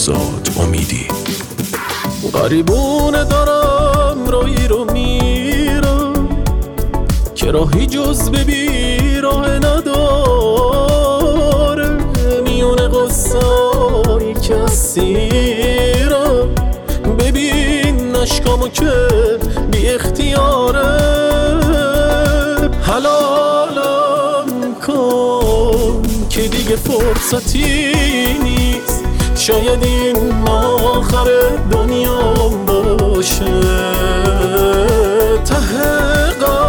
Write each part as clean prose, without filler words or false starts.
فرزاد امیدی. غریبونه دارم رایی رو میرم که راهی جز به بی راه نداره، میونه قصایی که اسیرم، ببین نشکامو که بی اختیاره، حلالم کن که دیگه فرصتی نیست، شاید این آخر دنیام باشه، ته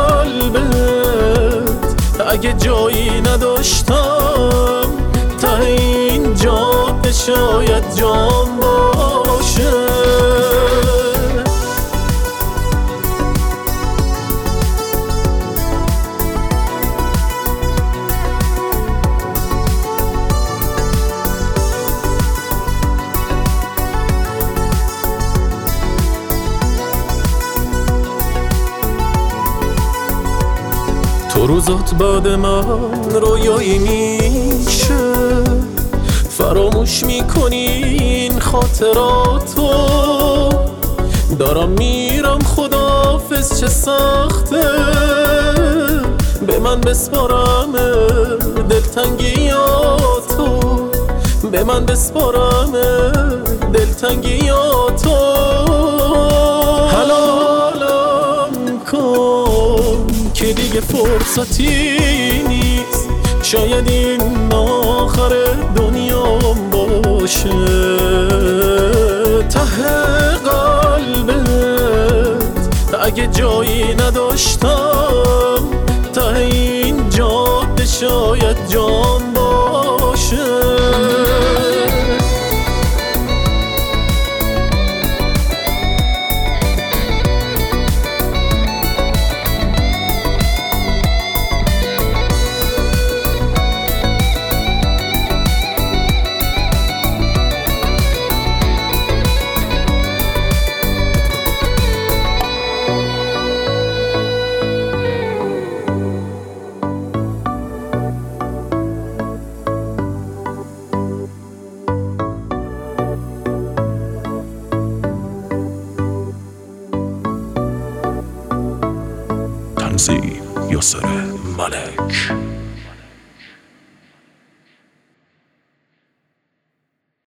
قلبت اگه جایی نداشتم، ته این جاده شاید جام باشه. تو روزات بعد من رویایی میشه، فراموش میکنی این خاطراتو، دارم میرم خداحافظ چه سخته، به من بسپارم دلتنگیاتو، به من بسپارم دلتنگیاتو، حلالم کن که دیگه فرصتی نیست، شاید این آخر دنیام باشه، ته قلبت اگه جایی نداشتم، ته این جاده شاید جام باشه. تنظیم یاسر ملک.